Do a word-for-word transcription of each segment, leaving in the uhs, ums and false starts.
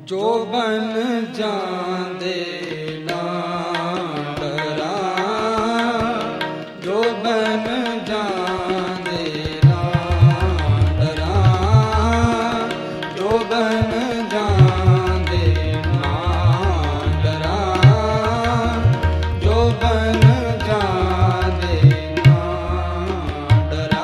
जो बन जांदे ना डरा, जो बन जांदे ना डरा, जो बन जांदे ना डरा, जो बन जांदे ना डरा।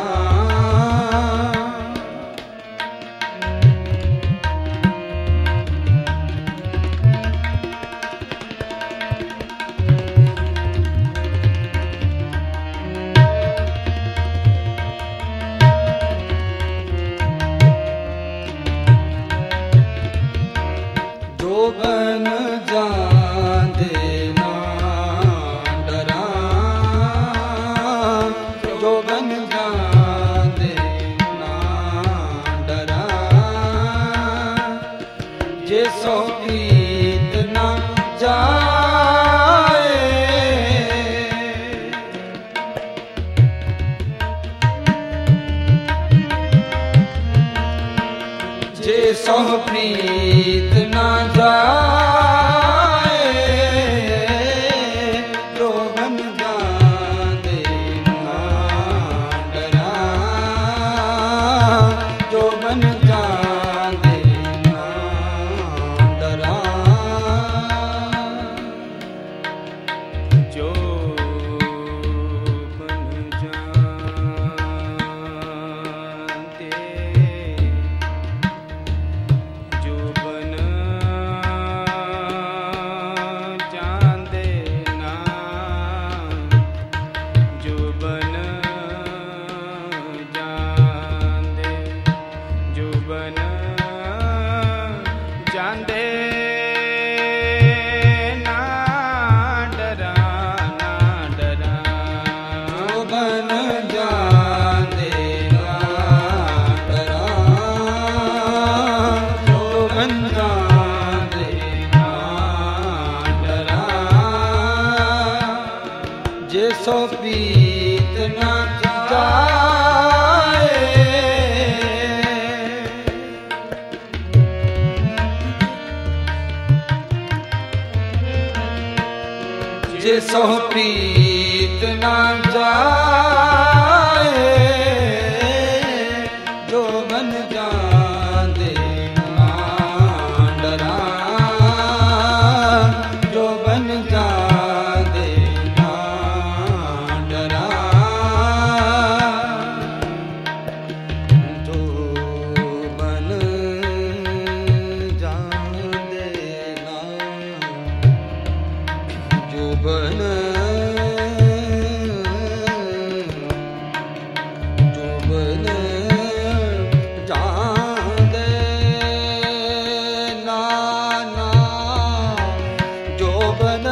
जो बन जांदे ना डरा, जो बन जांदे ना डरा, जे सो प्रीत ना जाए, जे सो प्रीत ना जाए, जो बन जांदे ना डरा, जो बन जांदे ना डरा। जो बन जांदे, जो बन जांदे ना, जो बन जांदे, जो बन जांदे ना डरा, ना डरा। जो बन जांदे ना डरा, जो बन जांदे ना डरा, जे सो प्रीत ना जाए, जे सो प्रीत ना जाए, जो बन जांदे ना डरा, जो बन जांदे ना डरा, जो बन जांदे ना, जो बन जो बन जांदे ना, ना, जो बन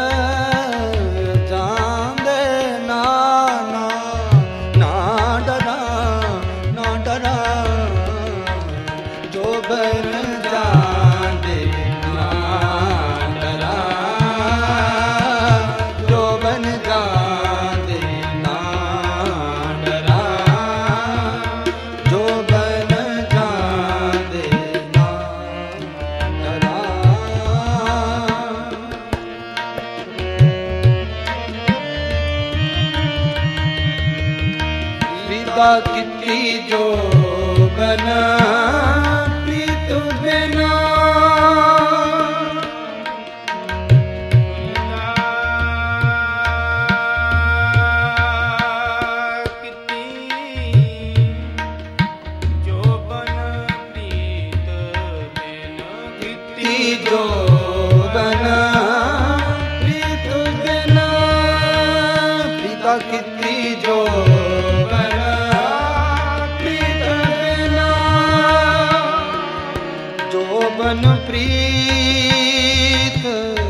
जांदे ना, ना, ना डरा, ना डरा, जो बन जांदे ना डरा, जो बन जांदे ना डरा, जो बन जांदे ना डरा। विदा किती जो बन प्रीत बिना, जो बन प्रीत बिना, पिता किती जो बन प्रीत बिना, जो बन प्रीत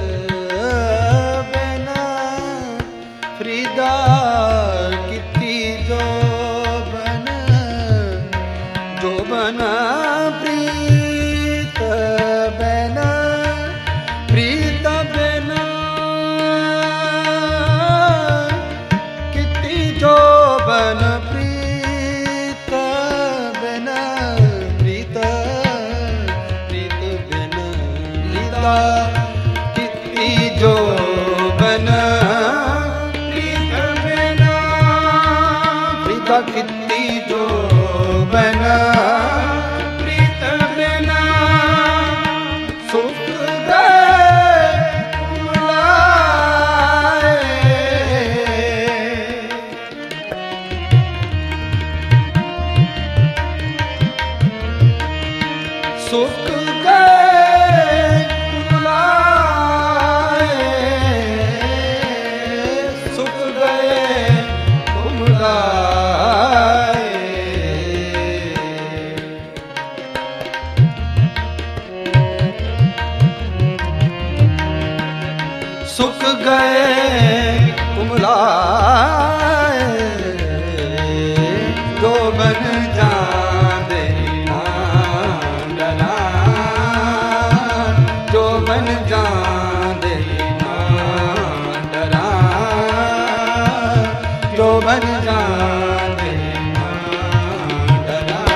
बिना, फ्रीदा किती जो बन, जो बन प्रीत बिना, प्रीत बिना, किती जो बन प्रीत बिना, प्रीत प्रीत बिना, प्रीता किती जो बन प्रीत बिना प्रीता किती जो बन प्रीत बिना सुख गए कुमलाए सुख गए कुमलाए सुख गए कुमलाए सुख गए कुमलाए जो बन जाने जो बन जाने डरा जो बन जाने डरा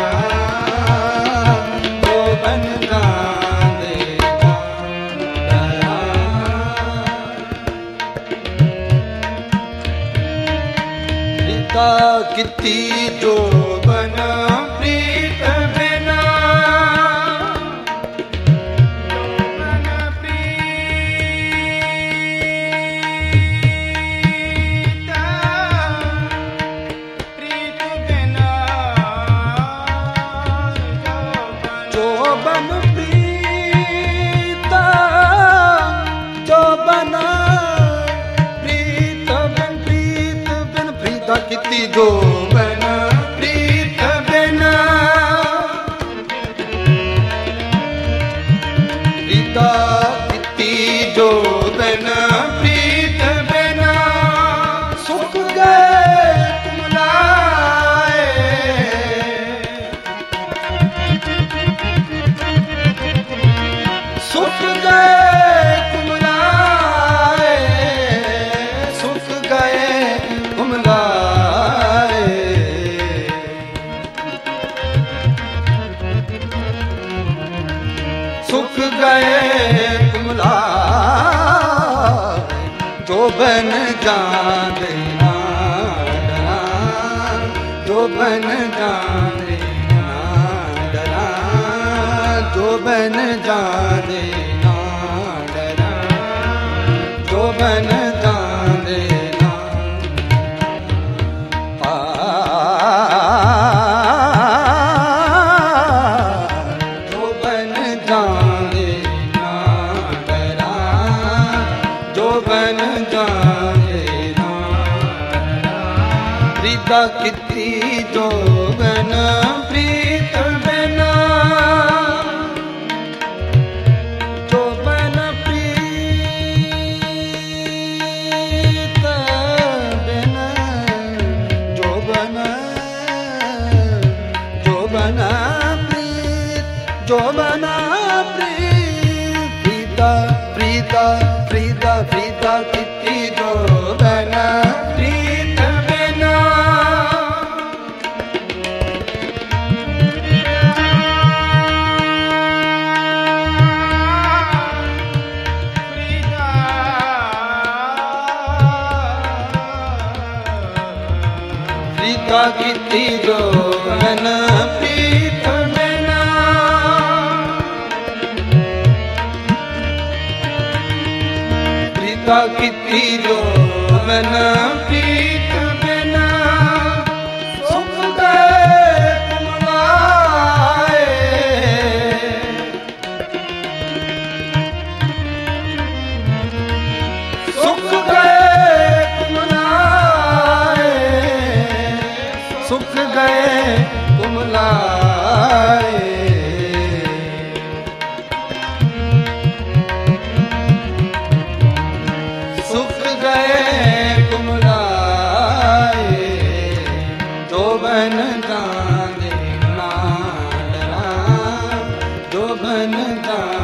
जो बन जाने डरा प्रीता किती जो बना प्रीत बिना जो बन प्रीता जो बना प्रीत बिन प्रीत बिन प्रीता किती जो बना प्रीत बिना प्रीता किती जो बना प्रीत बिना सुख गए कुमलाए सुख गए कुमलाए सुख गए कुमलाए सुख गए कुमलाए जो बन जाने डरा जो बन जाने डरा जो बन जाने डरा जो बन जाने जो बन जाने डरा जो बन जाने प्रीता किती जो बन प्रीत बिना जो बन प्रीत बिना जो बन जो बना प्रीत जो बना प्रीत प्रीता प्रीता प्रीता प्रीता किती जो बना प्रीत बिना प्रीता किती जो बन प्रीत बिना प्रीता किती जो बन प्रीत बिना सुख गए कुमलाए सुख गए कुमलाए सुख गए कुमलाए सुख गए कुमलाए जो बन जाने डरा जो बन जाने